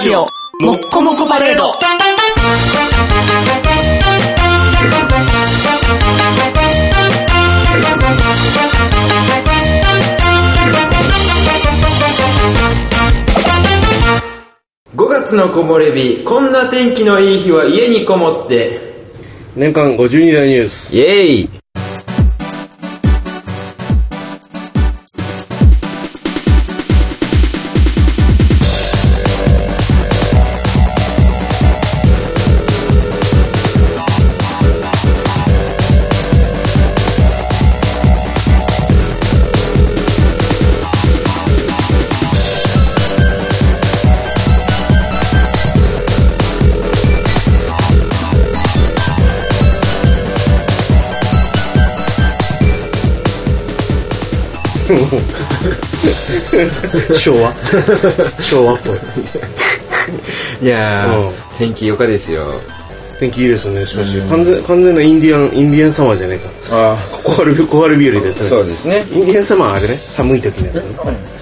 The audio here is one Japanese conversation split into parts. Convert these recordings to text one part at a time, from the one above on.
ジオもっこもこパレード。 5月の木漏れ日、こんな天気のいい日は家にこもって。 年間52大ニュース。 イエーイ。 昭和っぽい。 いやー、天気よかですよ。 天気いいですね。しかし、完全なインディアンサマーじゃないか。ああ、小春日和ですね。 そうですね。 インディアンサマーはあれね、寒い時のやつね。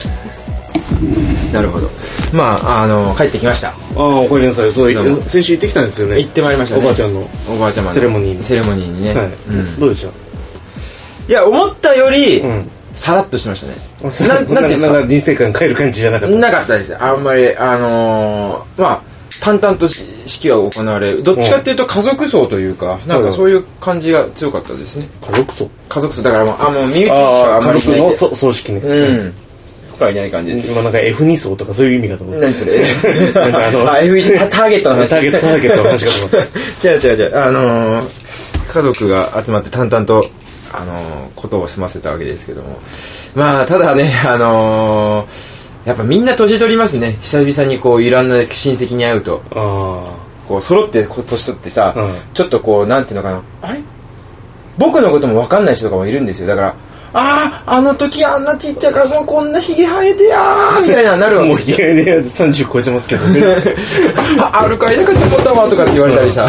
なるほど。まあ帰ってきました。 ああ、おかえりなさい。そう、先週行ってきたんですよね。 行ってまいりましたね。 おばあちゃんのセレモニーにね。はい。どうでした？ いや、思ったよりさらっとしてましたね。なんていうんですか、 人生観変える感じじゃなかった。 なかったです。あんまりまあ淡々と式は行われ、どっちかっていうと家族葬というか、なんかそういう感じが強かったですね。家族葬だからもう身内しかあんまりいない。 家族の葬式ね。 他はいない感じで。 今なんか F2 層とかそういう意味かと思って。 何それ？F1 ターゲットの話。 ターゲットの話かと思って。 違う。家族が集まって淡々とことを済ませたわけですけども、まあただね、やっぱみんな年取りますね。久々にこういろんな親戚に会うと、こう揃って年取ってさ、ちょっとこうなんていうのかな、あれ僕のことも分かんない人とかもいるんですよ。だからあの時あんなちっちゃかもうこんなひげ生えてやーみたいななるわけ。 もうひげで30超えてますけどね。 アルカイダかと思ったわとかって言われたりさ、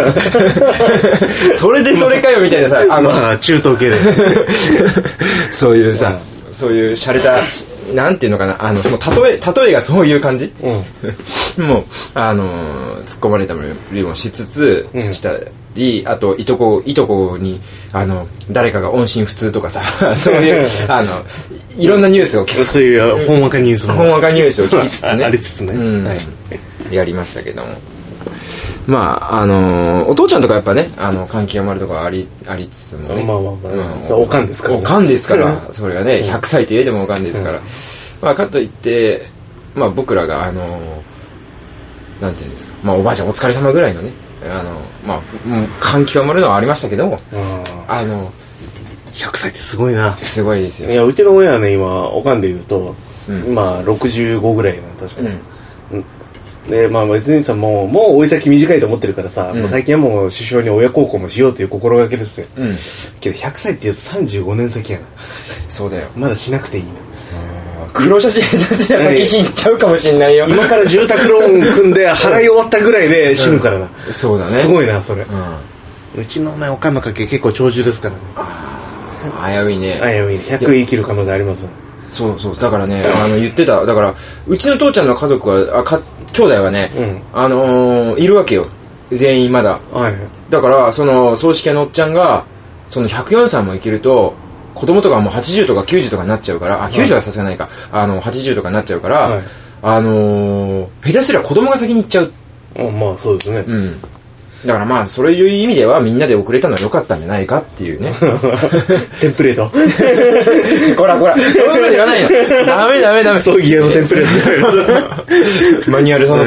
それでそれかよみたいなさ、 まあ中東系でそういうさ、そういう洒落たなんていうのかな、例えがそういう感じ、もう突っ込まれたりもしつつしたり、あといとこに誰かが音信不通とかさ、そういういろんなニュースを聞く、 そういうほんわかニュースを聞きつつね、 ありつつね、 やりましたけども、まあお父ちゃんとかやっぱね感極まるとかありつつもね、 まあおかんですから、 おかんですからそれがね100歳といえでもおかんですから、まあかといってまあ僕らがなんていうんですか、まあおばあちゃんお疲れ様ぐらいのね、まあ感極まるのはありましたけども、 100歳ってすごいな。 すごいですよ。 いや、うちの親はね今おかんで言うと今65ぐらいな、確かに。でまあ別にさ、もう追い先短いと思ってるからさ、もう最近はもう首相に親孝行もしようという心がけですよ。けど100歳って言うと35年先やな。 そうだよ。 まだしなくていいな。 黒写真たちが先死んじゃうかもしんないよ。 今から住宅ローン組んで払い終わったぐらいで死ぬからな。 そうだね。 すごいなそれ。うちのねおかんの家系結構長寿ですからね。 危ういね。 100生きる可能性あります。 そうだからね、言ってた。だからうちの父ちゃんの家族は兄弟はね、いるわけよ、全員まだ。だからその葬式屋のおっちゃんがその104歳も生きると子供とかもう80とか90とかになっちゃうから、90はさすがないか、80とかになっちゃうから、下手すりゃ子供が先に行っちゃう。 まあそうですね。 だからまあそういう意味ではみんなで遅れたのは良かったんじゃないかっていうね。 テンプレート。 こらそういうこと言わないの。ダメ。 葬儀屋のテンプレート。マニュアルその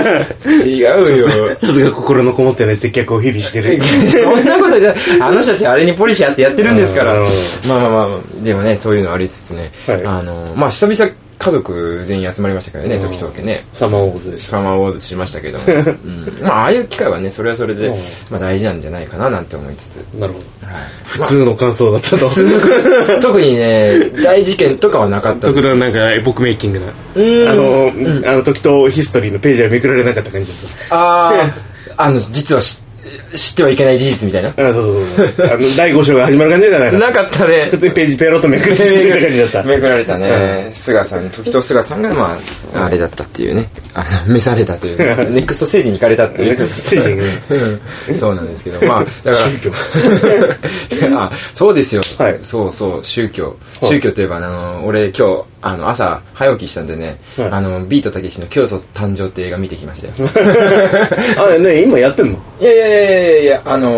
3。違うよ。 さすが心のこもってない接客を日々してる。 そんなことじゃ、あの人たちあれにポリシーあってやってるんですから。まあでもね、そういうのありつつね、まあ久々家族全員集まりましたからね、時々ね。 サマーウォーズでした。 サマーウォーズしましたけども、まあああいう機会はね、それはそれで、まあ大事なんじゃないかななんて思いつつ。 なるほど。普通の感想だったと。 特にね、大事件とかはなかったです。 特段なんかエポクメイキングな。時とヒストリーのページはめくられなかった感じです。 実は知ってはいけない事実みたいな。 そう第5章が始まる感じじゃないかなかったね。 普通にページペロッとめくってる感じだった。 めくられたね。菅さん、時と菅さんがまああれだったっていうね、召されたという、ネクストステージに行かれたっていう。 ネクストステージにそうなんですけど、まあだから宗教そうですよ。そう宗教といえば俺今日朝早起きしたんでね、ビートたけしの教祖誕生って映画見てきましたよ。 ね、今やってんの？ いや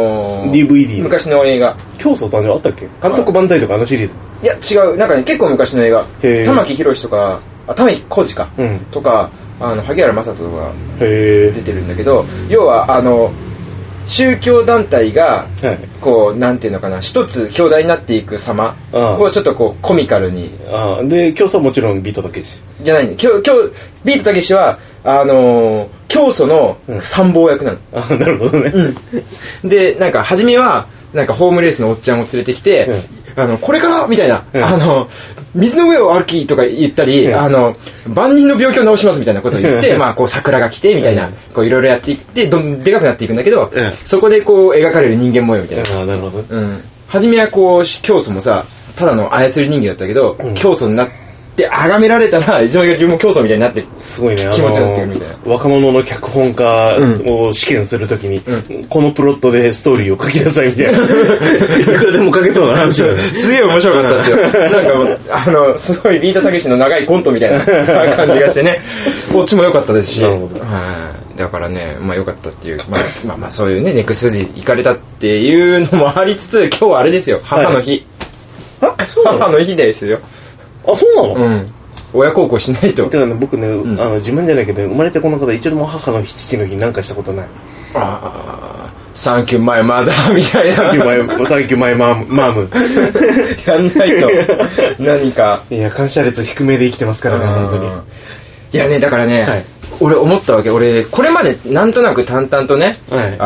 DVD 昔の映画。 教祖誕生あったっけ？監督万歳とかシリーズ。 いや違う、なんかね結構昔の映画。玉木宏とか玉置浩二か、とか萩原正人とか出てるんだけど、要は宗教団体がこうなんていうのかな、一つ兄弟になっていく様をちょっとこうコミカルに。 で教祖はもちろんビートたけしじゃないね。今日ビートたけしは教祖の参謀役なの。 なるほどね。 でなんか初めはなんかホームレースのおっちゃんを連れてきて、これからみたいな、水の上を歩きとか言ったり、万人の病気を治しますみたいなことを言って、まあこう桜が来てみたいな、こういろいろやっていってでかくなっていくんだけど、そこでこう描かれる人間模様みたいな。 なるほど。 初めはこう教祖もさ、ただの操り人形だったけど、教祖になって崇められたらいつの間にか自分も教祖みたいになって、 すごいね、 気持ちになってるみたいな。 若者の脚本家を試験するときに、このプロットでストーリーを書きなさいみたいな。いくらでも書けそうな話だね。 すげえ面白かったですよ。なんかすごいビートたけしの長いコントみたいな感じがしてね、こっちも良かったですし。だからね、まあ良かったっていう、まあそういうね、ネクストステージ行かれたっていうのもありつつ、今日はあれですよ、母の日。母の日ですよ。 そうなの？ 親孝行しないと。 だからね、僕ね、自慢じゃないけど、生まれてこの方一度も母の日、父の日なんかしたことない。 サンキューマイマダーみたいな。 サンキューマイマーム。 やんないと。何か。 いや、感謝列低めで生きてますからね、本当に。 いやね、だからね、俺思ったわけ。俺、これまでなんとなく淡々とね、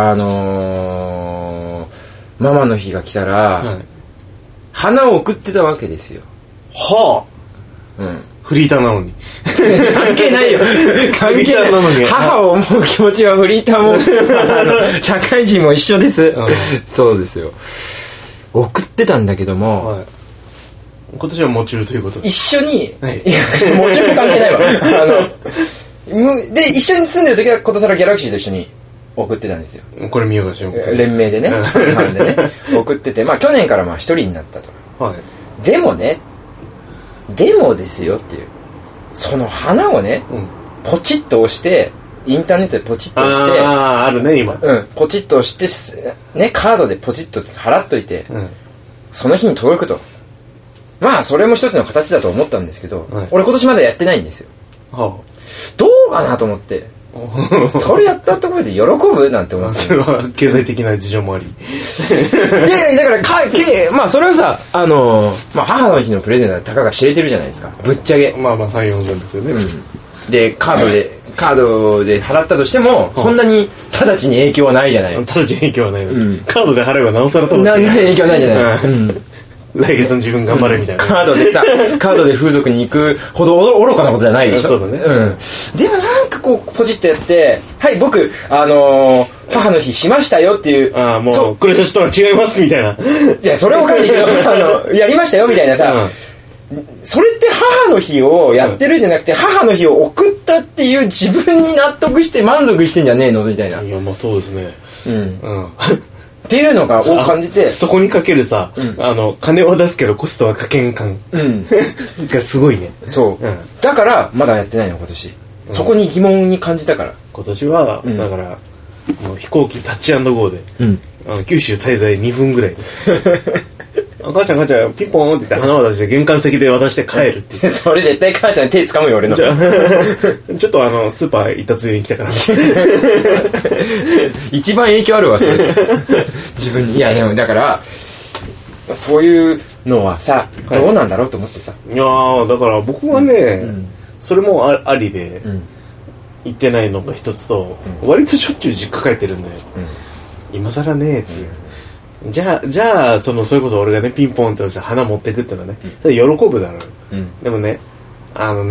ママの日が来たら、花を送ってたわけですよ。 フリーターなのに。 関係ないよ。関係ない。なのに母を思う気持ちはフリーターも社会人も一緒です。そうですよ。送ってたんだけども、 今年は喪中ということで一緒に、いやもちろん関係ないわ。で一緒に住んでる時はことさらギャラクシーと一緒に送ってたんですよ。 これ見ようかしら。 連名でね、送ってて、まあ去年からまあ一人になったと。でもですよっていう、その花をね、ポチッと押して、インターネットでポチッと押して、 あるね今、 ポチッと押してね、カードでポチッと払っといて、その日に届くと。まあそれも一つの形だと思ったんですけど、俺今年まだやってないんですよ。どうかなと思って。それやったところで喜ぶなんて思って。 それは経済的な事情もあり。 いやだからまあそれはさ、まあ母の日のプレゼントはたかが知れてるじゃないですか、ぶっちゃけ。 まあ3、4千ですよね。 でカードで払ったとしても、そんなに直ちに影響はないじゃない。 直ちに影響はない。カードで払えばなおさらと思って。 影響ないじゃない。 来月の自分頑張れみたいな。 カードで風俗に行くほど愚かなことじゃないでしょ。 そうだね。 でもなんかこうポチッとやって、はい僕母の日しましたよっていう、 もうこれとは違いますみたいな。 じゃあそれは分かんないけどやりましたよみたいなさ、それって母の日をやってるんじゃなくて、母の日を送ったっていう自分に納得して満足してんじゃねえのみたいな。 いやまあそうですね。 っていうのを感じて、 そこにかけるさ、金は出すけどコストはかけん感がすごいね。 そうだからまだやってないの今年。そこに疑問に感じたから。 今年はだから飛行機タッチ&ゴーで九州滞在2分ぐらい。母ちゃんピンポーンって言って花を出して玄関先で渡して帰るっていう。それ絶対母ちゃん手掴むよ俺の。 ちょっとスーパー行ったついでに来たから一番影響あるわそれ。自分に。いやでもだからそういうのはさ、どうなんだろうと思ってさ。 いやだから僕はね、それもありで行ってないのが一つと、割としょっちゅう実家帰ってるんで、今更ねえっていう。じゃあそれこそ俺がねピンポンって押して花持ってくってのはね、喜ぶだろう。でもね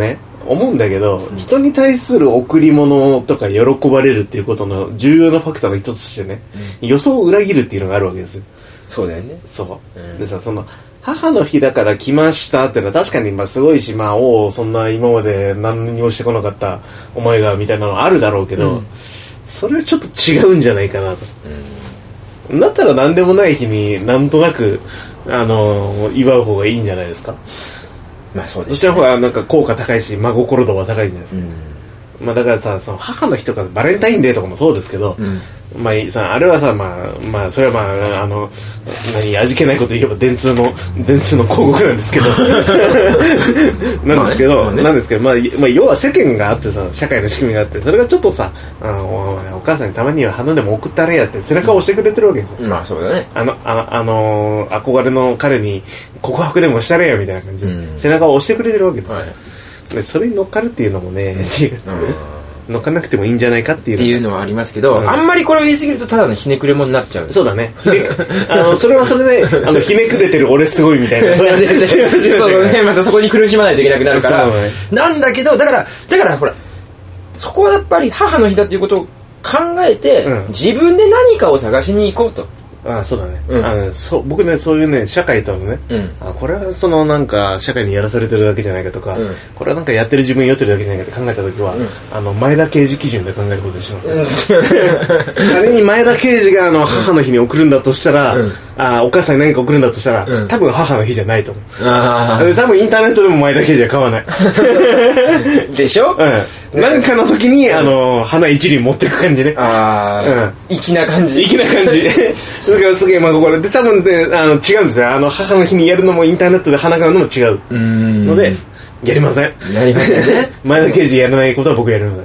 思うんだけど、人に対する贈り物とか喜ばれるっていうことの重要なファクターの一つとしてね、予想を裏切るっていうのがあるわけですよ。 そうだよね。 そう、でさ、その母の日だから来ましたっていうのは確かにまあすごいし、まあそんな今まで何にもしてこなかった思いがみたいなのはあるだろうけど、それはちょっと違うんじゃないかなと、だったら何でもない日になんとなく祝う方がいいんじゃないですか。 まあそうですね。 そちらの方がなんか効果高いし真心度は高いんじゃないですか。まあだからさ、その母の日とかバレンタインデーとかもそうですけど、まあさ、あれはさ、まあそれはまあ味気ないこと言えば電通の広告なんですけどなんですけど、まあ要は世間があってさ、社会の仕組みがあって、それがちょっとさ、お母さんにたまには花でも送ったれやって背中を押してくれてるわけですよ。 まあそうだね。 憧れの彼に告白でもしたれやみたいな感じで、背中を押してくれてるわけですよ。でそれに乗っかるっていうのもね、乗っかなくてもいいんじゃないかっていうのはありますけど、あんまりこれを言い過ぎるとただのひねくれもになっちゃう。 そうだね。それはそれでひねくれてる俺すごいみたいなそうね、またそこに苦しまないといけなくなるから、なんだけどだからほら、そこはやっぱり母の日だっていうことを考えて、自分で何かを探しに行こうと。 そうだね、僕ね、そういうね、社会とのね、これはそのなんか社会にやらされてるだけじゃないかとか、これはなんかやってる自分に酔ってるだけじゃないかって考えた時は、前田刑事基準で考えることにします、仮に前田刑事が母の日に送るんだとしたら、お母さんに何か送るんだとしたら、多分母の日じゃないと思う。多分インターネットでも前田刑事は買わないでしょ。 なんかの時に花一輪持っていく感じね。 粋な感じそれからすげえ真心で、多分ね違うんですよ。母の日にやるのもインターネットで花買うのも違うのでやりません。 やりませんね。 前田刑事やらないことは僕やりま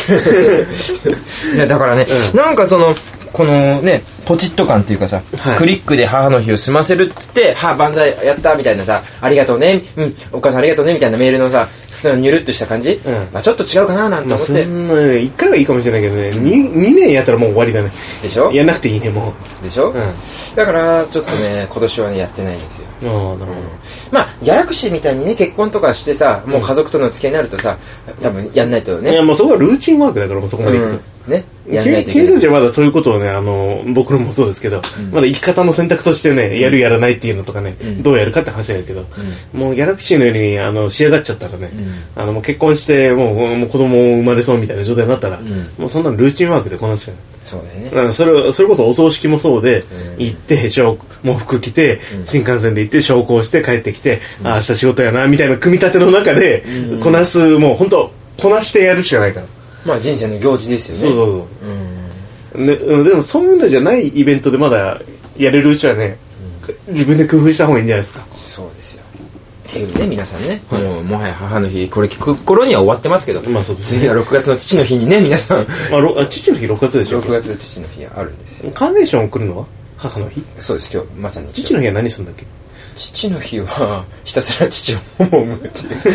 せん。 だからね、なんかこのね、ポチッと感っていうかさ、クリックで母の日を済ませるっつって、万歳やったみたいなさ、ありがとうね、お母さんありがとうねみたいなメールのさ、そのニュルっとした感じ、ちょっと違うかななんて思って、 1回はいいかもしれないけどね、2年やったらもう終わりだね。 でしょ。 やんなくていいね、もうでしょ。だからちょっとね、今年はねやってないんですよ。 なるほど。 まあギャラクシーみたいにね、結婚とかしてさ、もう家族との付き合いになるとさ、多分やんないとね。 いや、もうそこはルーチンワークだから、もうそこまでいくとね、 君たちはまだそういうことをね、僕のもそうですけど、まだ生き方の選択としてね、やるやらないっていうのとかね、どうやるかって話だけど、もうギャラクシーのように仕上がっちゃったらね、もう結婚してもう子供生まれそうみたいな状態になったら、もうそんなのルーチンワークでこなしちゃう。 そうだよね。 それこそお葬式もそうで、行って喪服着て、新幹線で行って焼香して帰ってきて、明日仕事やなみたいな組み立ての中でこなす、もう本当こなしてやるしかないから。 まあ人生の行事ですよね。 そうね、でもそういうのじゃないイベントでまだやれるうちはね、自分で工夫した方がいいんじゃないですか。 そうですよ。っていうね、皆さんね、もはや母の日これ聞く頃には終わってますけど、次は6月の父の日にね、皆さん父の日6月でしょ。 6月で父の日があるんですよ。 カーネーション送るのは母の日。そうです。今日まさに父の日は何するんだっけ。 父の日はひたすら父を思う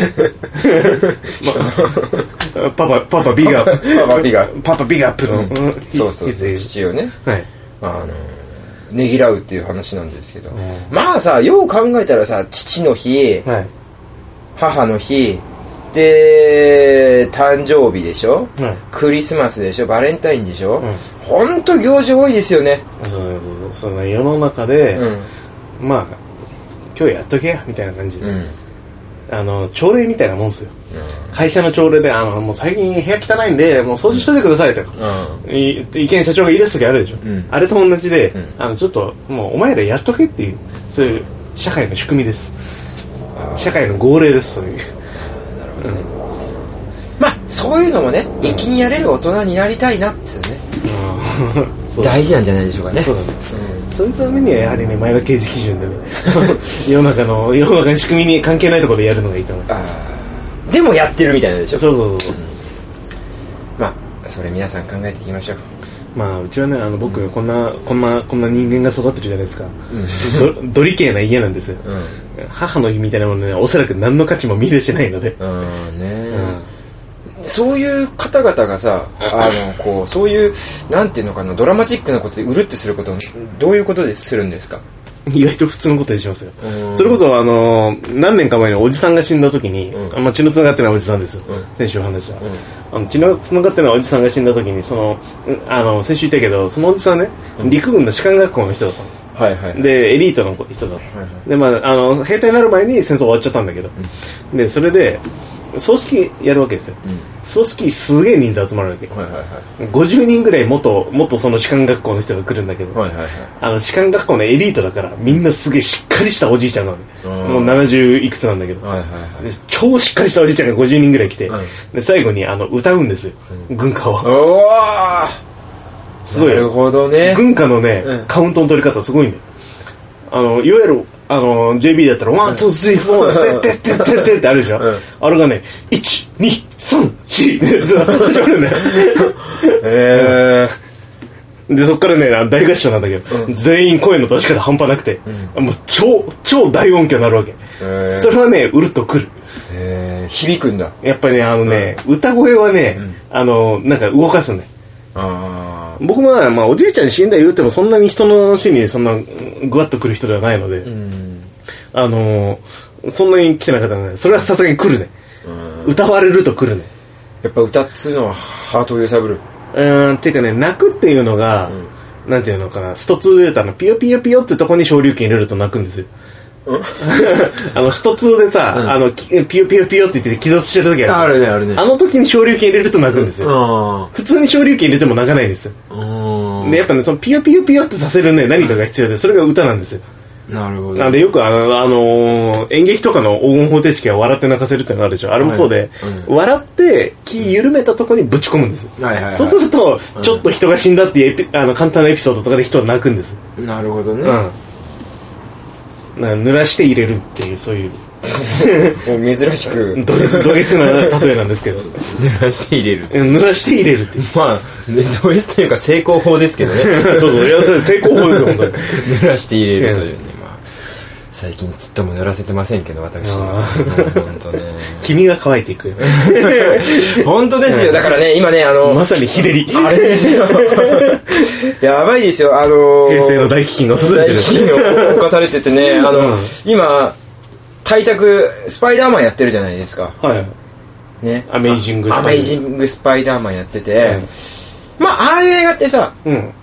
パパビッグアップパパビッグアップの、 そう父をね、ねぎらうっていう話なんですけど、まあさ、よう考えたらさ、父の日、母の日で誕生日でしょ、クリスマスでしょ、バレンタインでしょ、ほんと行事多いですよね。 その世の中で、まあ今日やっとけやみたいな感じで、朝礼みたいなもんですよ、会社の朝礼でもう最近部屋汚いんでもう掃除しといてくださいと、意見社長が言い出す時あるでしょ、あれと同じで、ちょっともうお前らやっとけっていう、そういう社会の仕組みです。社会の号令です。そういう。なるほどね。まあそういうのもね、粋にやれる大人になりたいなっつうね、大事なんじゃないでしょうかね。 そうだね。そういうためにはやはりね、前田刑事基準でね世の中の仕組みに関係ないところでやるのがいいと思います。 でもやってるみたいなでしょ。 そう、 まあそれ皆さん考えていきましょう。 まあうちはね、僕こんな人間が育ってるじゃないですか、ドリケーな家なんですよ、母の日みたいなものね、おそらく何の価値も見出してないので、 そういう方々がさ、そういうなんていうのかな、ドラマチックなことでうるってすること、どういうことでするんですか。 意外と普通のことにしますよ。それこそ何年か前におじさんが死んだ時に、血の繋がってないおじさんですよ、先週話した、血の繋がってないおじさんが死んだ時に先週言ったけど、そのおじさんね、陸軍の士官学校の人だったの。はいはい、でエリートの人だった、はいはい、で兵隊になる前に戦争終わっちゃったんだけど、でそれで葬式やるわけですよ、葬式すげえ人数集まるわけ、はいはいはい、50人ぐらい元その士官学校の人が来るんだけど、はいはいはい、士官学校のエリートだからみんなすげえしっかりしたおじいちゃんなのね、もう70いくつなんだけど、はいはいはい、で超しっかりしたおじいちゃんが50人ぐらい来て、はい、で最後に歌うんですよ、軍歌を。おーすごい。なるほどね。軍歌のね、カウントの取り方すごいんだよ。いわゆるJB だったら1、2、3、4、てってあるでしょ、あれがね、1、2、3、4で始まるんだよ。で、そっからね、大合唱なんだけど、全員声の出し方半端なくて、もう超大音響になるわけ。それはね、うるっとくる。響くんだ。やっぱりね、歌声はね、なんか動かすんだよ。僕もおじいちゃんに死んだ言うてもそんなに人の死にそんなぐわっと来る人ではないので、そんなに来てなかったので、それはさすがに来るね。歌われると来るね。やっぱ歌っつうのはハートを揺さぶる。っていうかね、泣くっていうのが、なんていうのかな、スト2で言うとピヨピヨピヨってとこに昇竜拳入れると泣くんですよ。スト2でさ、ピヨピヨピヨって言って気絶してる時あるね。あるね。あの時に昇竜拳入れると泣くんですよ。普通に昇竜拳入れても泣かないんですよ。で、やっぱね、そのピヨピヨピヨってさせるね、何かが必要で、それが歌なんですよ。なるほど。なんでよく演劇とかの黄金方程式は笑って泣かせるってのがあるでしょ。あれもそうで、笑って気緩めたところにぶち込むんですよ。そうすると、ちょっと人が死んだっていう簡単なエピソードとかで人は泣くんです。なるほどね。濡らして入れるっていう、そういう珍しくド S な例えなんですけど濡らして入れるっていう、まあド S というか成功法ですけどね。そういや成功法ですよ本当に。濡らして入れるというね、最近ちっとも濡らせてませんけど私。本当ね。君が乾いていく。本当ですよ。だからね、今ねまさに日照り。あれですよ。やばいですよ。平成の大飢饉が続いてる。大飢饉を犯されててね、今対策スパイダーマンやってるじゃないですか。はい。ね。アメイジングスパイダーマンやってて、まあああいう映画ってさ、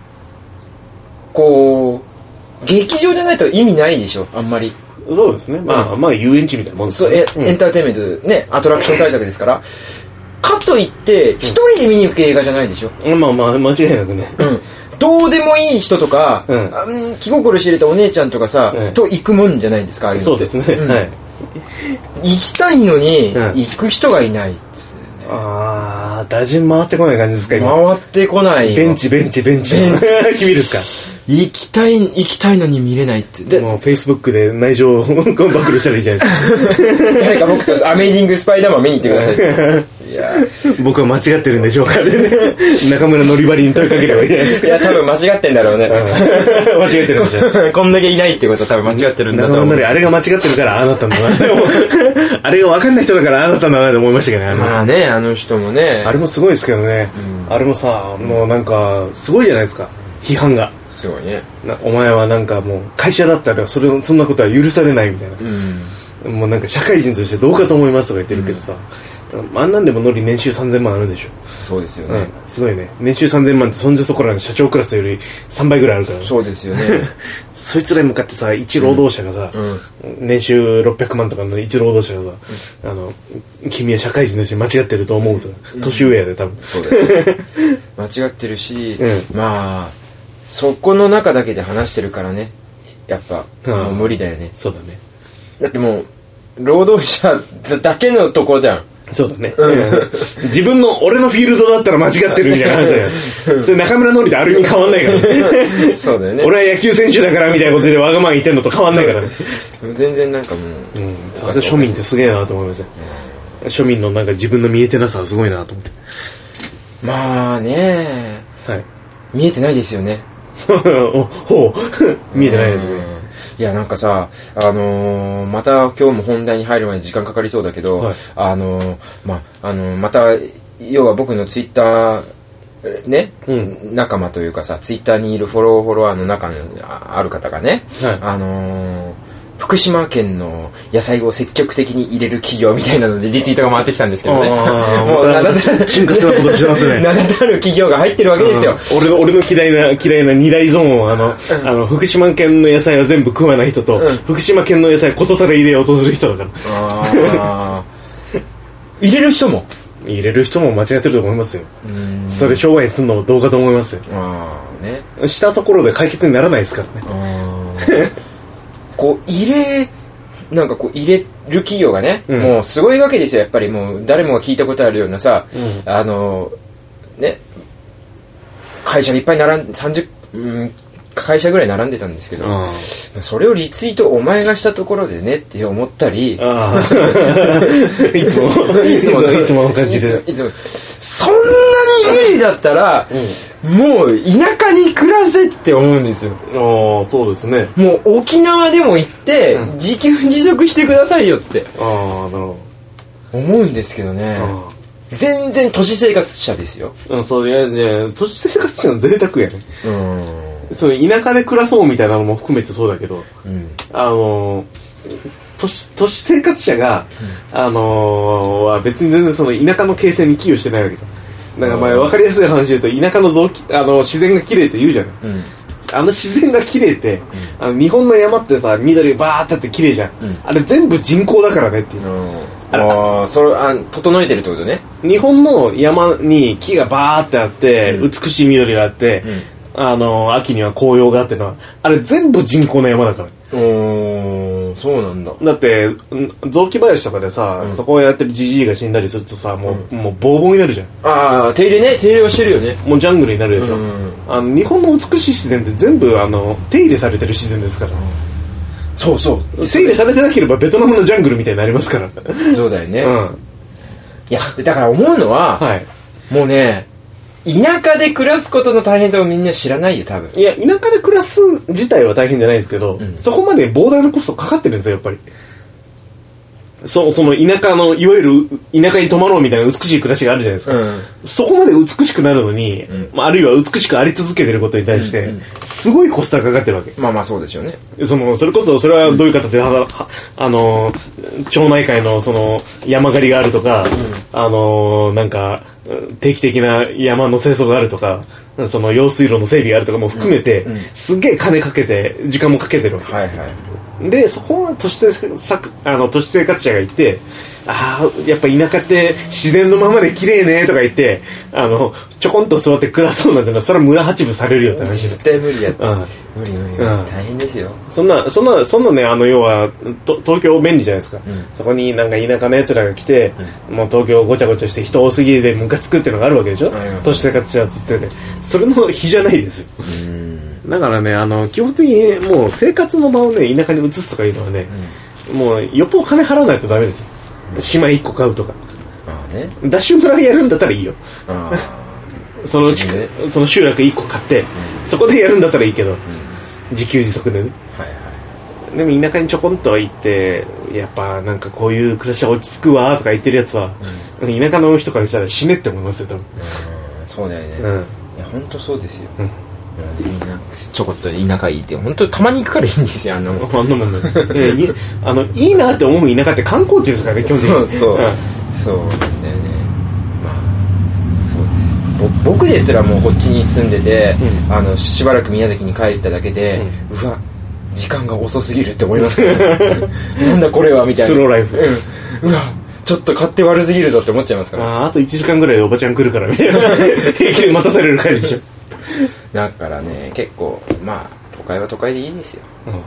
こう。劇場じゃないと意味ないでしょ、あんまり。そうですね。まあ遊園地みたいなもんですね。エンターテインメントね、アトラクション対策ですから。かといって一人で見に行く映画じゃないでしょ。まあ間違いなくね。どうでもいい人とか、気心知れたお姉ちゃんとかさ、と行くもんじゃないですか。そうですね。行きたいのに行く人がいない。ああ、打順回ってこない感じですか今。回ってこない。ベンチ。君ですか。行きたいのに見れないって。でもうフェイスブックで内情を暴露したらいいじゃないですか。誰か僕とアメイジングスパイダーマン見に行ってください。いや僕は間違ってるんでしょうかね。中村のりばりに問いかければいいじゃないですか。いや多分間違ってんだろうね。間違ってるんでしょ。こんだけいないってことは多分間違ってるんだと思う。中村のりあれが間違ってるからああなったんだな。あれが分かんない人だからああなったんだなと思いましたけどね。まあね、あの人もね。あれもすごいですけどね。あれもさ、もうなんかすごいじゃないですか。批判が。すごいね。お前はなんかもう会社だったらそんなことは許されないみたいな、もうなんか社会人としてどうかと思いますとか言ってるけどさ、あんなんでもノリ年収3000万あるでしょ。そうですよね、すごいね。年収3000万ってそんじょそこらの社長クラスより3倍ぐらいあるから、ね、そうですよね。そいつらに向かってさ、一労働者がさ、年収600万とかの一労働者がさ、君は社会人として間違ってると思うと、年上やで多分。そうだよね。間違ってるし、まあそこの中だけで話してるからね、やっぱもう無理だよね。そうだね。だってもう労働者だけのところじゃん。そうだね。自分の俺のフィールドだったら間違ってるみたいな話だよ。それ中村のりとある意味変わんないからね。そうだよね。俺は野球選手だからみたいなことでわがまま言ってんのと変わんないからね。全然なんかもう、さすが庶民ってすげえなと思いました。庶民のなんか自分の見えてなさはすごいなと思って。まあね、見えてないですよね。ほう見えてないですね。いやなんかさ、また今日も本題に入る前に時間かかりそうだけど、また要は僕のツイッターね、仲間というかさ、ツイッターにいるフォロワーの中にある方がね、福島県の野菜を積極的に入れる企業みたいなのでリツイートが回ってきたんですけどね。もう名だたる沈活なことしてますね。 名だたる企業が入ってるわけですよ。 俺の嫌いな二大ゾーンを福島県の野菜は全部食わない人と、福島県の野菜ことさら入れようとする人だから。 入れる人も入れる人も間違ってると思いますよ。それ商売にするのもどうかと思いますよ。ね、したところで解決にならないですからね。 こう入れる企業がね、もうすごいわけですよ。やっぱりもう誰もが聞いたことあるようなさ、ね、会社がいっぱい会社ぐらい並んでたんですけど、それをリツイートお前がしたところでねって思ったり、いつもの感じで、 そんなに無理だったら、もう田舎に暮らせって思うんですよ。 そうですね。 もう沖縄でも行って自給自足してくださいよって思うんですけどね。全然都市生活者ですよ。 そういやね、都市生活者の贅沢やね。その田舎で暮らそうみたいなのも含めてそうだけど、都市生活者が、は別に全然その田舎の形成に寄与してないわけさ。だから分かりやすい話で言うと、田舎の自然が綺麗って言うじゃない。自然が綺麗って、日本の山ってさ、緑バーってあって綺麗じゃん。あれ全部人工だからねっていう。 整えてるってことね。 日本の山に木がバーってあって、美しい緑があって、秋には紅葉があってのは、あれ全部人工の山だから。 そうなんだ。 だって雑木林とかでさ、そこをやってるジジイが死んだりするとさ、もうボーボーになるじゃん。 手入れはしてるよね。 もうジャングルになるでしょ。日本の美しい自然って全部手入れされてる自然ですから。 そう手入れされてなければベトナムのジャングルみたいになりますから。 そうだよね。いやだから思うのは、もうね、田舎で暮らすことの大変さをみんな知らないよ多分。 いや、田舎で暮らす自体は大変じゃないですけど、そこまで膨大なコストかかってるんですよやっぱり。その田舎のいわゆる田舎に泊まろうみたいな美しい暮らしがあるじゃないですか、そこまで美しくなるのに、あるいは美しくあり続けてることに対してすごいコストがかかってるわけ。 まあそうですよね。 それこそそれはどういう形で町内会のその山狩りがあるとか、なんか定期的な山の清掃があるとか、その用水路の整備があるとかも含めて、すげえ金かけて時間もかけてるわけ。でそこは都市生活者がいて、やっぱ田舎って自然のままで綺麗ねとか言ってちょこんと座って暮らそうなんてのはそれは村八分されるよって話。 絶対無理やった。無理、大変ですよ。 そんなね、要は東京便利じゃないですか、そこになんか田舎のやつらが来て、もう東京ごちゃごちゃして人多すぎでムカつくっていうのがあるわけでしょ、都市生活者はつってて、それの比じゃないですよ。だからね、基本的にもう生活の場をね田舎に移すとかいうのはね、もうよっぽど金払わないとダメですよ。島1個買うとか、ダッシュ村やるんだったらいいよ。その集落1個買って、そこでやるんだったらいいけど、自給自足でね。でも田舎にちょこんと行って、やっぱなんかこういう暮らしは落ち着くわとか言ってるやつは、田舎の人からしたら死ねって思いますよ多分。 そうだよね。いや本当そうですよ。ちょこっと田舎いいって本当にたまに行くからいいんですよ。いいなって思う田舎って観光地ですからね基本的に。 そうだよね。そうですよ。僕ですらもうこっちに住んでて、しばらく宮崎に帰っただけで、うわ時間が遅すぎるって思いますね。なんだこれはみたいな。 スローライフ。 うわちょっと勝手悪すぎるぞって思っちゃいますから。 あと1時間ぐらいでおばちゃん来るからみたいな。平気で待たされる感じでしょ。 だからね結構都会は都会でいいですよ。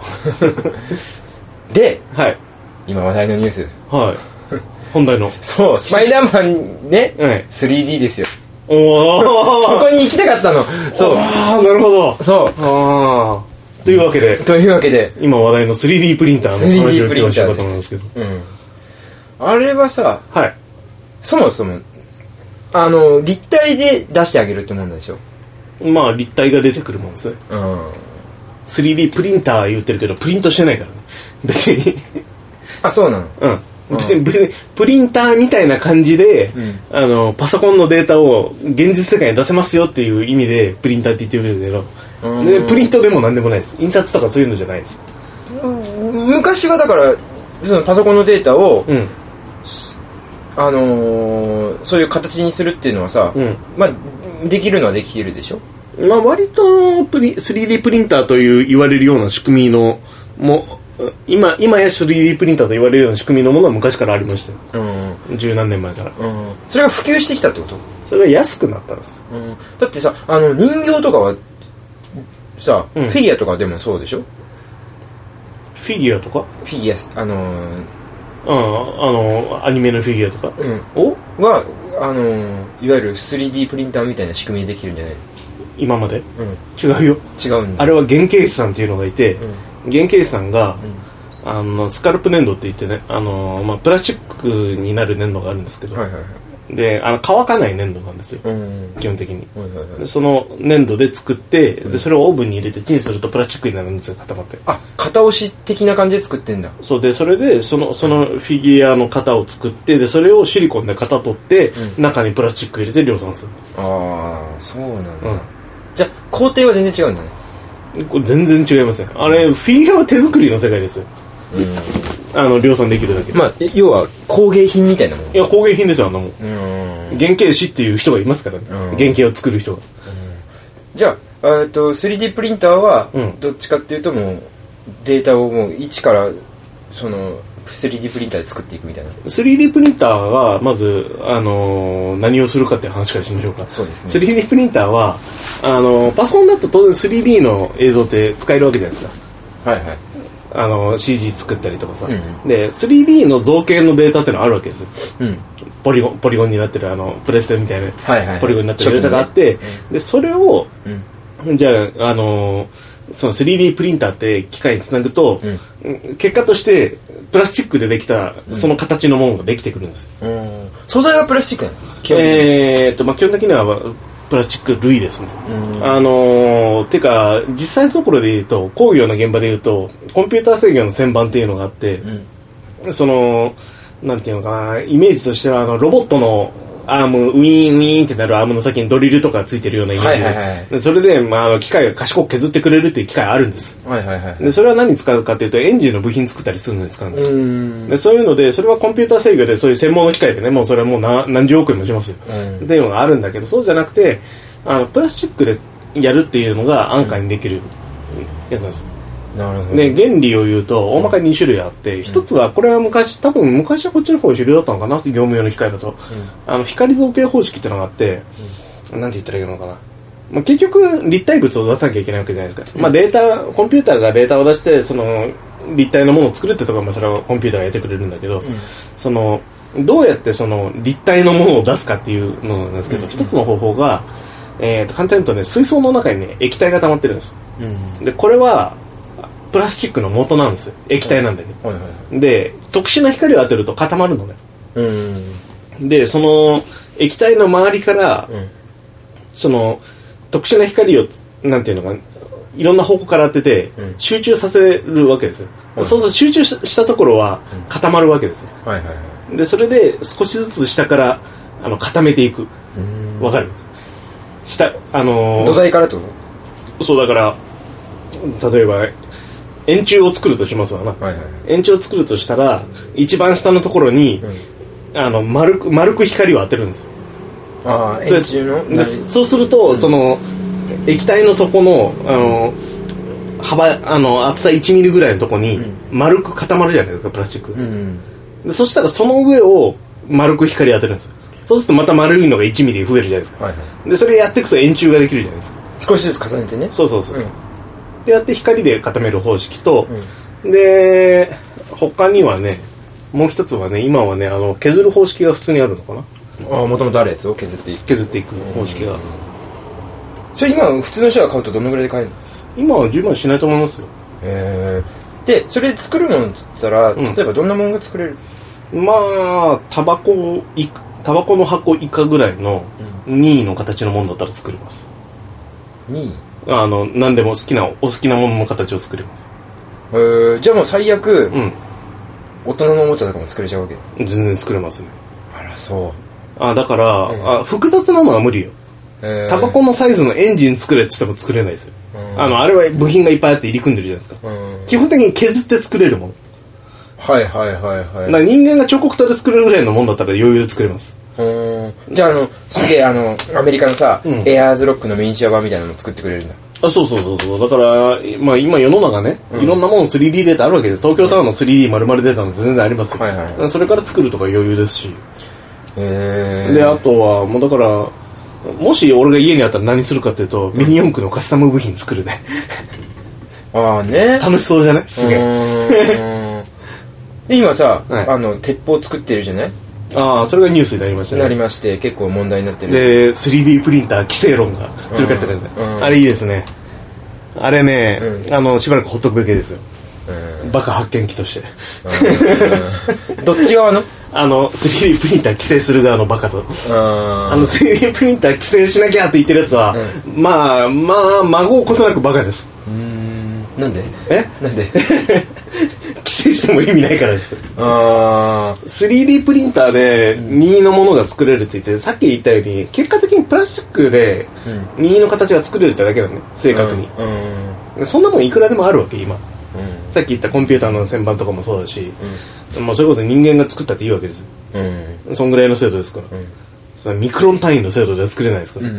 で、今話題のニュース、 本題のそうスパイダーマンね、3D ですよ。そこに行きたかったの。そうなるほど。そうというわけで今話題の 3D プリンターの話を聞きましょうかと思うんですけど、 あれはさ、そもそも立体で出してあげるってもんなんでしょ。 立体が出てくるもんですね。3D プリンター言ってるけどプリントしてないからね別に。 そうなの。 別にプリンターみたいな感じで、パソコンのデータを現実世界に出せますよっていう意味でプリンターって言ってるんだけど、でプリントでも何でもないです。印刷とかそういうのじゃないです。 昔はだからそのパソコンのデータを、そういう形にするっていうのはさ、まあできるのはできるでしょ。 まあ割と3D プリンターという言われるような仕組みの今や 3D プリンターと言われるような仕組みのものは昔からありましたよ。十何年前から。 それが普及してきたってこと？ それが安くなったんです。 だってさ、人形とかはさ、フィギュアとかでもそうでしょ？ フィギュアとか？ フィギュアアニメのフィギュアとか、 いわゆる 3D プリンターみたいな仕組みでできるんじゃない？ 今まで？違うよ。 違うんだ。 あれは原型師さんっていうのがいて、原型師さんが、スカルプ粘土って言ってね、プラスチックになる粘土があるんですけど、で乾かない粘土なんですよ、基本的に、でその粘土で作って、でそれをオーブンに入れてチンするとプラスチックになるんですよ、固まって。 型押し的な感じで作ってんだ。 そうで、それでそのフィギュアの型を作って、でそれをシリコンで型取って、中にプラスチック入れて量産する。 そうなんだ、じゃあ工程は全然違うんだね。 これ全然違いますね。あれフィギュアは手作りの世界ですよ。量産できるだけで。 まあ要は工芸品みたいなもん。 いや工芸品ですよ、あんなもん。原型師っていう人がいますからね、原型を作る人が。 じゃあ3D プリンターはどっちかっていうともうデータをもう一からその 3D プリンターで作っていくみたいな。 3D プリンターはまず、何をするかっていう話からしましょうか。 そうですね。 3D プリンターはパソコンだと当然 3D の映像って使えるわけじゃないですか。CG 作ったりとかさ、で 3D の造形のデータってのがあるわけですよ、ポリゴンになってるプレステみたいな、ポリゴンになってるデータがあって、でそれを、じゃあその 3D プリンターって機械につなぐと、結果としてプラスチックでできたその形のものができてくるんですよ。 素材はプラスチックなの？ 基本的にはプラスチック類ですね。ていうか実際のところで言うと、工業の現場で言うとコンピューター制御の旋盤っていうのがあって、なんていうのかな、イメージとしてはロボットのアーム、ウィーンウィーンってなるアームの先にドリルとかついてるようなイメージで、それで、機械が賢く削ってくれるっていう機械あるんです。でそれは何に使うかというと、エンジンの部品作ったりするのに使うんです。でそういうので、それはコンピューター制御でそういう専門の機械でね、もうそれはもう何十億円もしますよ、っていうのがあるんだけど、そうじゃなくてプラスチックでやるっていうのが安価にできるやつなんです。 なるほど。 で原理を言うと大まかに2種類あって、一つはこれは多分昔はこっちの方が主流だったのかな、業務用の機械だと、光造形方式っていうのがあって、なんて言ったらいいのかな、結局立体物を出さなきゃいけないわけじゃないですか。コンピューターがデータを出してその立体のものを作るってところはそれはコンピューターがやってくれるんだけど、どうやってその立体のものを出すかっていうのなんですけど、一つの方法が、簡単に言うとね、水槽の中にね液体が溜まってるんです。でこれはプラスチックの元なんですよ、液体なんでね。で特殊な光を当てると固まるのね。でその液体の周りから、その特殊な光をなんていうのか、いろんな方向から当てて集中させるわけですよ。そうすると集中したところは固まるわけですよ。でそれで少しずつ下から固めていく。わかる？土台からってこと？ そうだから、例えば円柱を作るとしますわな、円柱を作るとしたら一番下のところに、丸く光を当てるんですよ。 円柱のでそうすると、その液体の底の幅厚さ1ミリぐらいのところに丸く固まるじゃないですか、プラスチック、でそしたらその上を丸く光当てるんですよ。そうするとまた丸いのが1ミリ増えるじゃないですか、でそれやっていくと円柱ができるじゃないですか。 少しずつ重ねてね。 そう、でやって光で固める方式と、で他にはね、もう一つはね、今はね削る方式が普通にあるのかな。 もともとあるやつを削っていく方式が、 それ今普通の人が買うとどのぐらいで買えるの？ 今は10万しないと思いますよ。 でそれで作るものって言ったら、例えばどんなものが作れる？ まあタバコの箱以下ぐらいの任意の形のものだったら作れます。 任意？ 何でもお好きなものの形を作れます。 じゃあもう最悪、 大人のおもちゃとかも作れちゃうわけ？ 全然作れますね。 あら、そう。 だから、複雑なのは無理よ。タバコのサイズのエンジン作れって言っても作れないですよ。あれは部品がいっぱいあって入り組んでるじゃないですか。基本的に削って作れるもの。 はいはいはいはい。 だから人間が彫刻刀で作れるぐらいのもんだったら余裕で作れます。 じゃあすげえアメリカのさ、エアーズロックのミニチュア版みたいなのも作ってくれるんだ。 そうだから、まあ今世の中ね、いろんなもの 3D データあるわけで、東京タワーの 3D 丸々データも全然ありますよ。それから作るとか余裕ですし。で、あとは、もうだから、もし俺が家にあったら何するかっていうと、ミニ四駆のカスタム部品作るね。 ね。 楽しそうじゃない？すげえ。 で、今さ、鉄砲作ってるじゃない？ それがニュースになりましたね。 なりまして、結構問題になってる。 で、3D プリンター規制論が取り交ってるんで、あれいいですね。あれね、しばらくほっとくべきですよ。バカ発見機として。 どっち側の 3D プリンター規制する側のバカと。3D プリンター規制しなきゃって言ってるやつは、まあ、孫をことなくバカです。 なんで？なんで？ 規制しても意味ないからです。3D プリンターで任意のものが作れるって言って、さっき言ったように結果的にプラスチックで任意の形が作れるってだけだね、正確に。そんなもんいくらでもあるわけ今。さっき言ったコンピューターの旋盤とかもそうだし、もうそれこそ人間が作ったっていいわけですよ。そんぐらいの精度ですから。ミクロン単位の精度では作れないですから。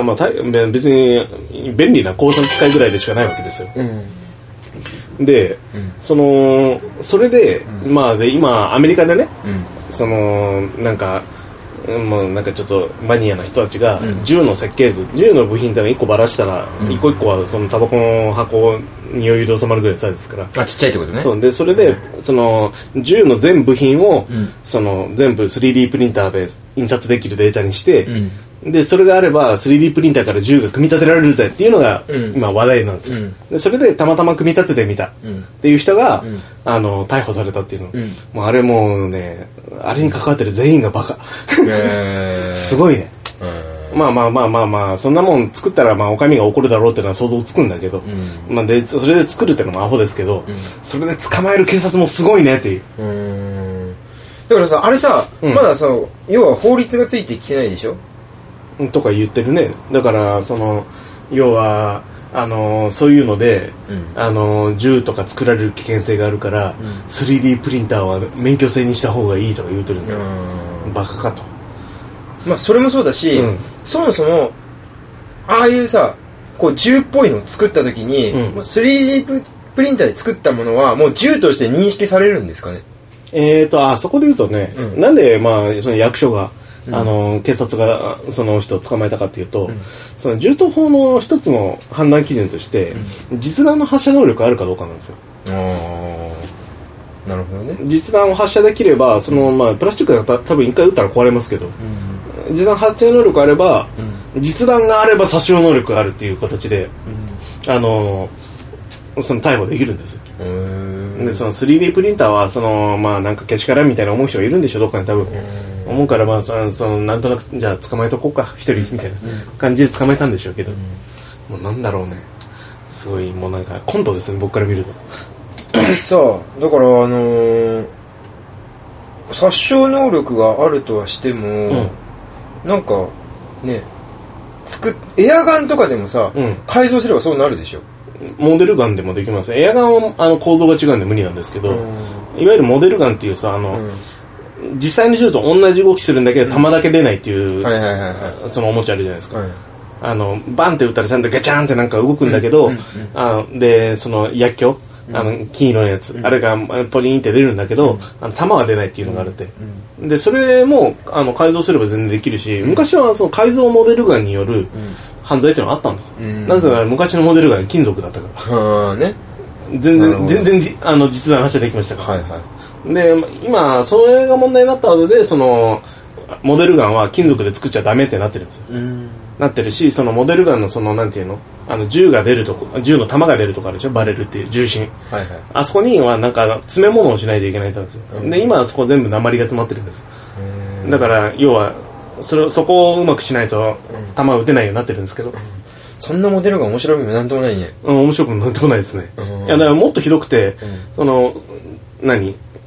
まあ別に便利な工作機械ぐらいでしかないわけですよ。で、それで、今アメリカでね、なんかもうなんかちょっとマニアな人たちが銃の設計図、銃の部品ってのは1個ばらしたら1個1個はそのタバコの箱に余裕で収まるぐらいのサイズですから。 ちっちゃいってことね。 そうで、それで銃の全部品を全部 3D プリンターで印刷できるデータにして、でそれがあれば 3D プリンターから銃が組み立てられるぜっていうのが今話題なんですよ。でそれでたまたま組み立ててみたっていう人が逮捕されたっていうの。もうあれもうね、あれに関わってる全員がバカ。すごいね。まあそんなもん作ったらお上が怒るだろうっていうのは想像つくんだけど、でそれで作るっていうのもアホですけど、それで捕まえる警察もすごいねっていう。 だからさ、あれさ、まださ、要は法律がついてきてないでしょとか言ってるね。だから要はそういうので、銃とか作られる危険性があるから、3D プリンターは免許制にした方がいいとか言うてるんですよ。バカかと。 まあそれもそうだし、そもそもああいうさ、こう銃っぽいのを作った時に、3D プリンターで作ったものはもう銃として認識されるんですかね？ そこで言うとね、なんでその役所が警察がその人を捕まえたかっていうと、その銃刀法の一つの判断基準として、実弾の発射能力あるかどうかなんですよ。 なるほどね。 実弾を発射できれば、プラスチックだったら多分一回撃ったら壊れますけど、実弾発射能力あれば、実弾があれば殺傷能力があるっていう形で、逮捕できるんですよ。でその 3D プリンターはなんかけしからんみたいな思う人がいるんでしょ、どっかに多分。思うからなんとなくじゃあ捕まえとこうか一人みたいな感じで捕まえたんでしょうけど、もうなんだろうね、すごいもうなんかコントですね、僕から見ると。 さあだから殺傷能力があるとはしても、なんかね、エアガンとかでもさ、改造すればそうなるでしょ。 モデルガンでもできます。エアガンは構造が違うんで無理なんですけど、いわゆるモデルガンっていうさ実際の銃と同じ動きするんだけど弾だけ出ないっていうそのおもちゃあるじゃないですか。バンって撃ったらちゃんとガチャンってなんか動くんだけど、でその薬莢金色のやつ、あれがポリーンって出るんだけど、弾は出ないっていうのがあるって、でそれも改造すれば全然できるし、昔はその改造モデルガンによる犯罪っていうのがあったんです。なぜなら昔のモデルガンは金属だったから。全然実弾発射できましたから。で今それが問題になったので、そのモデルガンは金属で作っちゃダメってなってるんですよ。なってるし、そのモデルガンのなんていうの、銃が出るとこ、銃の弾が出るとこあるでしょ、バレルっていう重心、あそこにはなんか詰め物をしないといけないんですよ。で今はそこ全部鉛が詰まってるんです。だから要はそこをうまくしないと弾を撃てないようになってるんですけど、 そんなモデルガン面白みもなんともないね。 面白くもなんともないですね。いやだからもっとひどくて、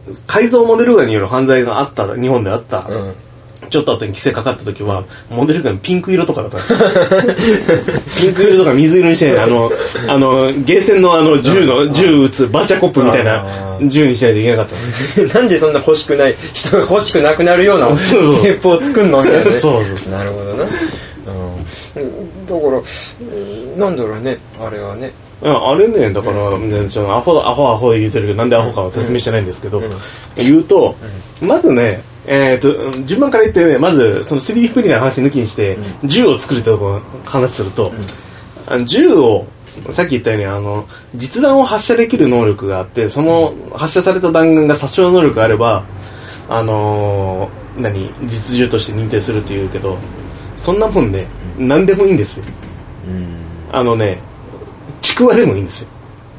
改造モデルガンによる犯罪があった日本であった、ちょっと後に規制かかった時はモデルガンピンク色とかだったんですピンク色とか水色にして、ゲーセンの銃撃つバーチャコップみたいな銃にしないといけなかったんですなんでそんな欲しくない人が欲しくなくなるような鉄砲を作んのみたいなねそうなるほどな、だからなんだろうねあれはねあれねだから、ね、そのアホ言うてるけどなんでアホかは説明してないんですけど、言うと、まずね順番から言ってねまずその 3D プリンターの話抜きにして、銃を作るってところ話すると、銃をさっき言ったように実弾を発射できる能力があってその発射された弾丸が殺傷能力があれば実銃として認定するっていうけどそんなもんね、何でもいいんですよ。ちくわでもいいんですよ。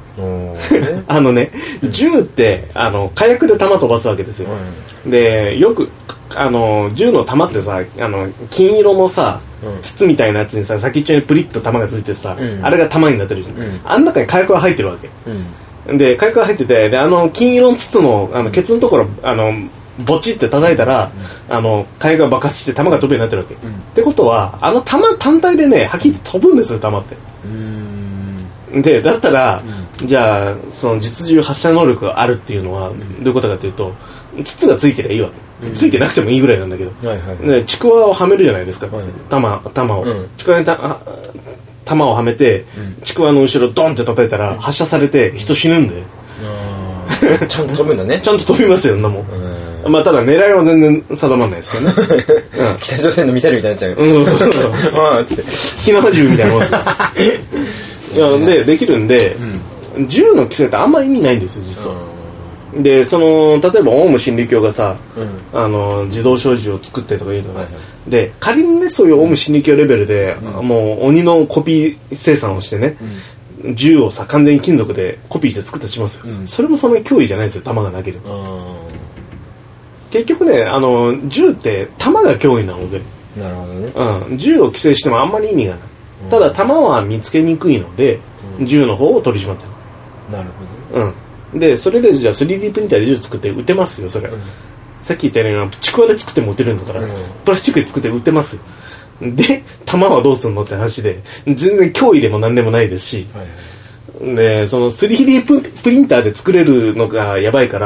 銃って火薬で弾飛ばすわけですよ。でよく銃の弾ってさ金色のさ、筒みたいなやつにさ先っちょにプリッと弾がついてさ、あれが弾になってるじゃん、あん中に火薬が入ってるわけ、で火薬が入っててで金色の筒のケツのところボチって叩いたら、火薬が爆発して弾が飛ぶようになってるわけ、ってことは弾単体でねはっきり飛ぶんですよ弾って。でだったら、じゃあその実銃発射能力があるっていうのはどういうことかというと筒がついてりゃいいわけ、ついてなくてもいいぐらいなんだけど、でちくわをはめるじゃないですか、弾を、ちくわに弾をはめて、ちくわの後ろドンって叩いたら、発射されて人死ぬんでちゃんと飛ぶんだね。 ちゃんと飛びますよ、んなもん。まあただ狙いは全然定まんないですけどね。 北朝鮮のミサイルみたいになっちゃう。 つって火縄銃みたいなもんですよ。いやでできるんで、銃の規制ってあんま意味ないんですよ実は。で例えばオウム真理教がさ、自動小銃を作ってとか言うのね、で仮にねそういうオウム真理教レベルで、もう鬼のコピー生産をしてね、銃をさ完全に金属でコピーして作ったとしますよ、それもそんなに脅威じゃないんですよ弾がなければ。結局ね銃って弾が脅威なので、 なるほどね、 銃を規制してもあんまり意味がない。ただ弾は見つけにくいので、銃の方を取り締まってる。 なるほど。 でそれでじゃあ 3D プリンターで銃作って撃てますよそれ、さっき言ったようにちくわで作っても撃てるんだから、プラスチックで作って撃てますよ。で弾はどうするのって話で全然脅威でも何でもないですし、でその 3D プリンターで作れるのがやばいから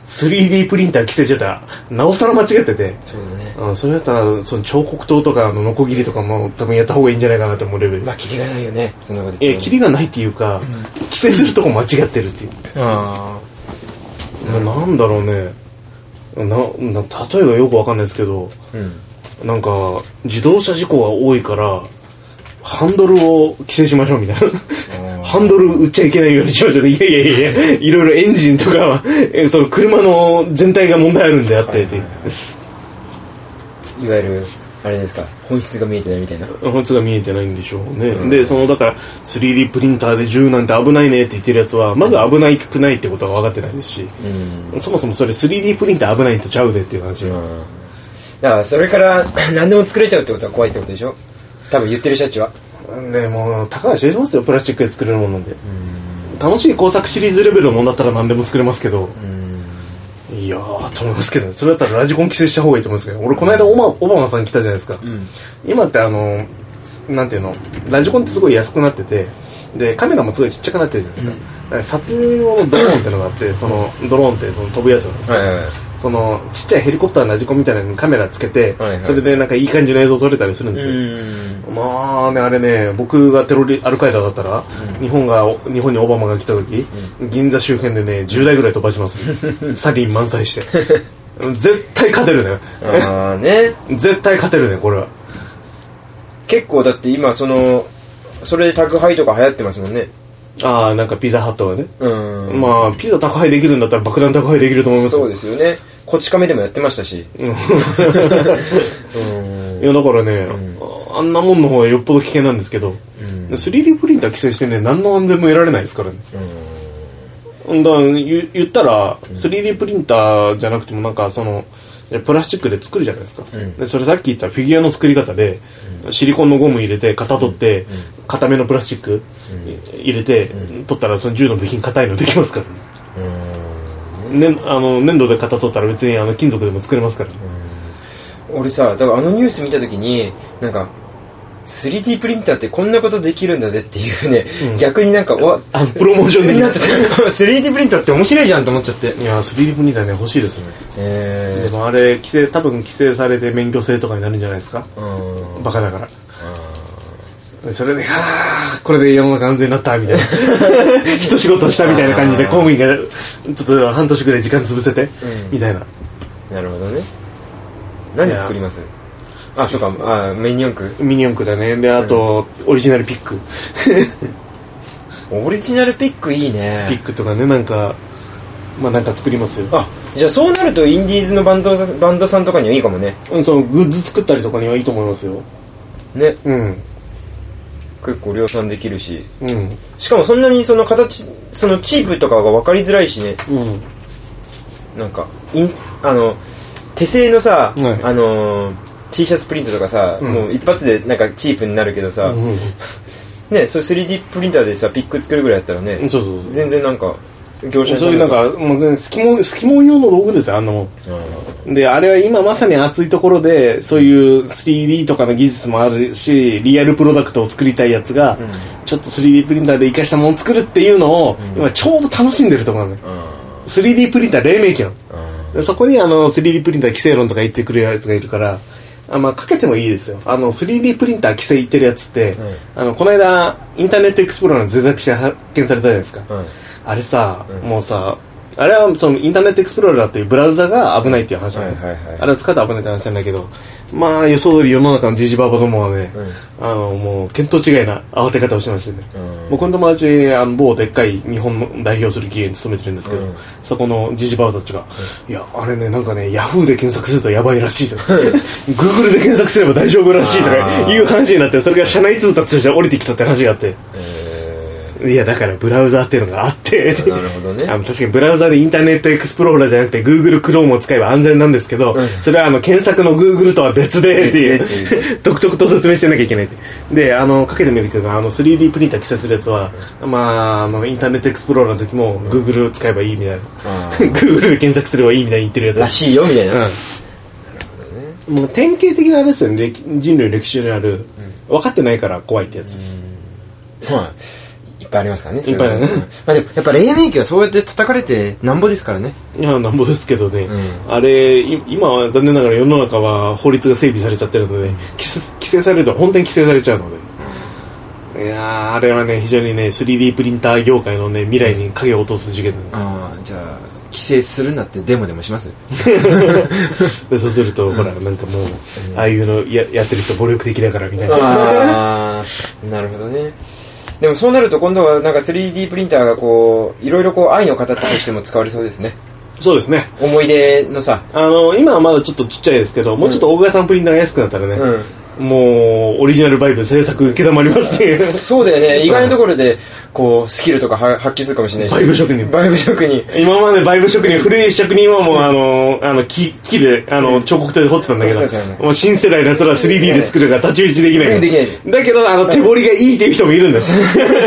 3D プリンター規制してたらなおさら間違ってて、 そうだね、 それだったらその彫刻刀とかノコギリとかも多分やった方がいいんじゃないかなと思うレベル。 まあキリがないよねそんなこと。 キリがないっていうか、規制するとこ間違ってるっていう。なんだろうね、例えばよくわかんないですけど、なんか自動車事故が多いからハンドルを規制しましょうみたいなハンドル打っちゃいけないようにしましょう。いやいろいろエンジンとかその車の全体が問題あるんであってっていう、 いわゆるあれですか、本質が見えてないみたいな。 本質が見えてないんでしょうね、でだから 3D プリンターで銃なんて危ないねって言ってるやつはまず危ないくないってことは分かってないですし、そもそもそれ 3D プリンター危ないとちゃうでっていう話、 だからそれから何でも作れちゃうってことは怖いってことでしょ多分言ってる人たちは。 でも高橋知れますよプラスチックで作れるものなんで。楽しい工作シリーズレベルのものだったら何でも作れますけど、いやーと思いますけど、ね、それだったらラジコン規制した方がいいと思いますけど、俺この間オバマさん来たじゃないですか、今ってなんていうのラジコンってすごい安くなってて、でカメラもすごいちっちゃくなってるじゃないですか、だから撮影用のドローンってのがあって、そのドローンってその飛ぶやつなんですけど、そのちっちゃいヘリコプターのラジコンみたいなのにカメラつけて、それでなんかいい感じの映像撮れたりするんですよ。まあねあれね、僕がアルカイダだったら、日本にオバマが来た時、銀座周辺でね10台ぐらい飛ばしますサリン満載して絶対勝てるね。絶対勝てるねこれは。 結構だって今それで宅配とか流行ってますもんね。 なんかピザハットがね、まあピザ宅配できるんだったら爆弾宅配できると思います。 そうですよね。こち亀でもやってましたし、いやだからね、あんなもんの方がよっぽど危険なんですけど、3D プリンター規制してね何の安全も得られないですからね。だから言ったら 3D プリンターじゃなくてもなんかプラスチックで作るじゃないですか、でそれさっき言ったフィギュアの作り方で、シリコンのゴム入れて型取って、固めのプラスチック入れて、取ったらその銃の部品硬いのできますからね。 ね、粘土で型取ったら別に金属でも作れますから、 俺さ、だからニュース見た時になんか 3D プリンターってこんなことできるんだぜっていうね、逆になんかプロモーション的になっちゃった3D プリンターって面白いじゃんと思っちゃって。 いや 3D プリンターね欲しいですね。でもあれ多分規制されて免許制とかになるんじゃないですか。バカだから。それでこれで世の中安全になったみたいな一仕事したみたいな感じで公務員がちょっと半年ぐらい時間潰せて、みたいな。 なるほどね。何作ります？そうか、ミニ四駆だね。で、あと、オリジナルピックオリジナルピックいいね。 ピックとかね、なんか作りますよ。 じゃあそうなるとインディーズのバンドさんとかにはいいかもね。 そのグッズ作ったりとかにはいいと思いますよね。結構量産できるし、しかもそんなにそのチープとかが分かりづらいしね。なんか手製のさ、T シャツプリントとかさ、もう一発でなんかチープになるけどさ、ね、それ 3D プリンターでさピック作るぐらいやったらね、全然なんか業者そういうなんかもう全然スキモン用の道具ですよ、あんなもん。で、あれは今まさに熱いところでそういう 3D とかの技術もあるし、リアルプロダクトを作りたいやつが、ちょっと 3D プリンターで活かしたものを作るっていうのを、今ちょうど楽しんでるところなのね。3D プリンター黎明期なの。そこに3D プリンター規制論とか言ってくるやつがいるから、かけてもいいですよ。3D プリンター規制言ってるやつって、この間インターネットエクスプローラーの脆弱者発見されたじゃないですか。あれさ、もうさ、あれはそのインターネットエクスプローラーっていうブラウザが危ないっていう話なんだよ。あれを使って危ないって話なんだけど、予想通り世の中のジジババどもはね、もう見当違いな慌て方をしてましてね。僕の友達某でっかい日本の代表する企業に勤めてるんですけど、そこのジジババたちが、いやあれね、なんかね、ヤフーで検索するとやばいらしいとかGoogle で検索すれば大丈夫らしいとかいう話になって、それが社内通達として降りてきたって話があって、いやだからブラウザーっていうのがあってなるほどね。 確かにブラウザーでインターネットエクスプローラーじゃなくて Google Chrome を使えば安全なんですけど、それは検索の Google とは別でっていう独特と説明してなきゃいけないってで、かけてみるけど 3D プリンター規制するやつはインターネットエクスプローラーの時も Google を使えばいいみたいなGoogle で検索すればいいみたいに言ってるやつらしいよみたいな。 もう典型的なあれですよね。人類の歴史にある、分かってないから怖いってやつです。 いっぱいありますからね。 いっぱいあるね。 でもやっぱ黎明期はそうやって叩かれてなんぼですからね。 いやなんぼですけどね。あれ今は残念ながら世の中は法律が整備されちゃってるので、規制されると本当に規制されちゃうので。いやあれはね非常にね 3D プリンター業界のね未来に影を落とす事件なんです。 じゃあ規制するなってデモでもしますでそうするとほらなんかもうああいうの やってる人暴力的だからみたいな。 なるほどね。でもそうなると今度はなんか 3D プリンターがこういろいろこう愛の形としても使われそうですね。 そうですね。 思い出のさ、 今はまだちょっとちっちゃいですけど、もうちょっと大型のプリンターが安くなったらね、もうオリジナルバイブ制作受けたまりますね。そうだよね。意外なところでこうスキルとか発揮するかもしれないし。 バイブ職人。今までバイブ職人、古い職人はもう木で彫刻刀で彫ってたんだけど、もう新世代のやつらは 3D で作るから太刀打ちできないから。だけど手彫りがいいっていう人もいるんです。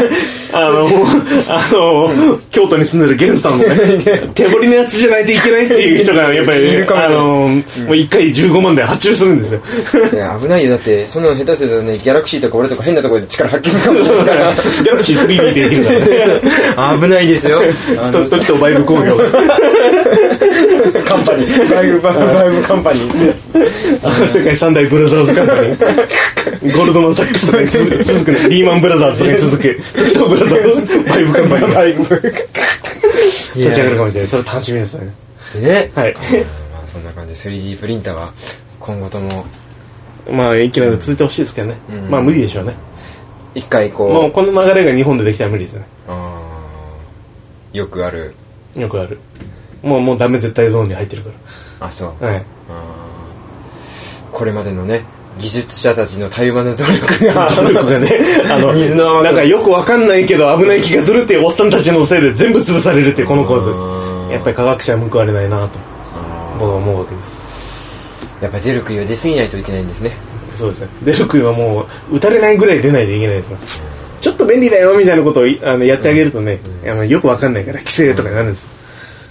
京都に住んでるゲンさんもね、手彫りのやつじゃないといけないっていう人がやっぱりいるかも。もう1回15万で発注するんですよ。 いや危ないよ。だってそんなの下手するとね、ギャラクシーとか俺とか変なところで力発揮するかもしれないから。 ギャラクシー 3D でできるからね。危ないですよ。 時とバイブ工業カンパニー、バイブカンパニー。 世界三大ブラザーズカンパニー。ゴールドマン・サックスとかに続くね。リーマン・ブラザーズとかに続く時とブラザーズバイブカンパニー。立ち上がるかもしれない。それ楽しみですね。はい。 そんな感じで 3D プリンターは今後ともいきなり続いてほしいですけどね。無理でしょうね。 一回こうもうこの流れが日本でできたら無理ですね。 よくあるもうダメ絶対ゾーンに入ってるから。そう。 はい。 これまでのね技術者たちのたゆまぬ努力がね水のなんかよくわかんないけど危ない気がするっていうおっさんたちのせいで全部潰されるっていうこの構図。やっぱり科学者は報われないなと僕は思うわけです。 やっぱり出る杭は出過ぎないといけないんですね。 そうですね。出る杭はもう打たれないぐらい出ないといけないです。ちょっと便利だよみたいなことをやってあげるとね、よくわかんないから規制とかになるんです。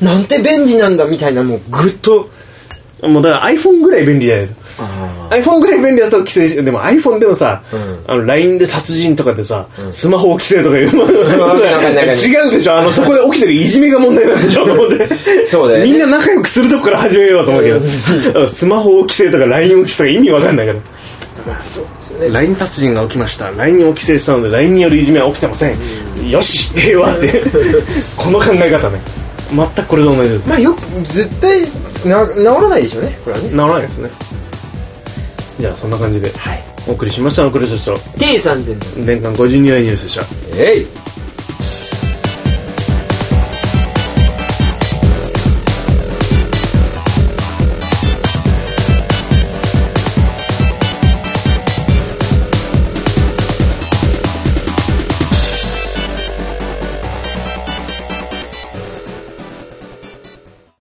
なんて便利なんだみたいな、もうぐっともうだから iPhone ぐらい便利だよ。iPhone ぐらい便利だと規制して、でも iPhone でもさ、LINE で殺人とかでさ、スマホを規制とかいう、違うでしょ、そこで起きてるいじめが問題なんでしょそうだよ、ね、 みんな仲良くするとこから始めようと思うけどスマホを規制とか LINE を規制とか意味わかんないから、LINE 殺人が起きました、 LINE を規制したので LINE によるいじめは起きてません、よし平和ってこの考え方ね、全くこれと同じです。 まあよく絶対治らないでしょうね、これはね。 治らないですね。じゃあそんな感じでお送りしましたのクレジット T3000 年間52話ニュースでした。